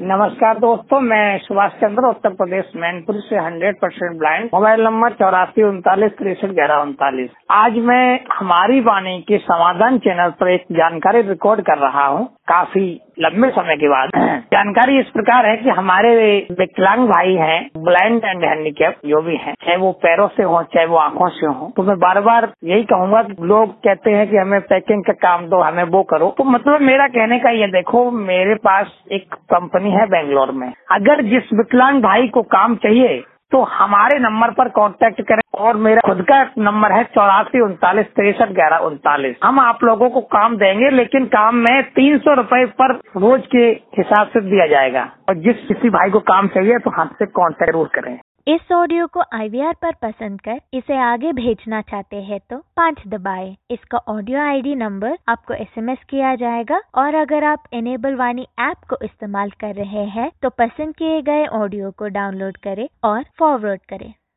नमस्कार दोस्तों, मैं सुभाष चंद्र, उत्तर प्रदेश मैनपुरी से 100% ब्लाइंड। मोबाइल नंबर 8439 आज मैं हमारी वाणी के समाधान चैनल पर एक जानकारी रिकॉर्ड कर रहा हूँ, काफी लंबे समय के बाद। जानकारी इस प्रकार है कि हमारे विकलांग भाई हैं, ब्लाइंड एंड हैंडीकैप जो भी हैं, चाहे वो पैरों से हो चाहे वो आंखों से हो, तो मैं बार बार यही कहूंगा कि लोग कहते हैं कि हमें पैकिंग का काम दो, हमें वो करो। तो मतलब मेरा कहने का ये, देखो मेरे पास एक कंपनी है बेंगलोर में, अगर जिस विकलांग भाई को काम चाहिए तो हमारे नंबर पर कांटेक्ट करें। और मेरा खुद का नंबर है 8439 हम आप लोगों को काम देंगे, लेकिन काम में 300 रुपए पर रोज के हिसाब से दिया जाएगा। और जिस किसी भाई को काम चाहिए तो हमसे कांटेक्ट जरूर करें। इस ऑडियो को IVR पर पसंद कर इसे आगे भेजना चाहते हैं तो 5 दबाएं। इसका ऑडियो ID नंबर आपको SMS किया जाएगा। और अगर आप इनेबल वाणी ऐप को इस्तेमाल कर रहे हैं तो पसंद किए गए ऑडियो को डाउनलोड करें और फॉरवर्ड करें।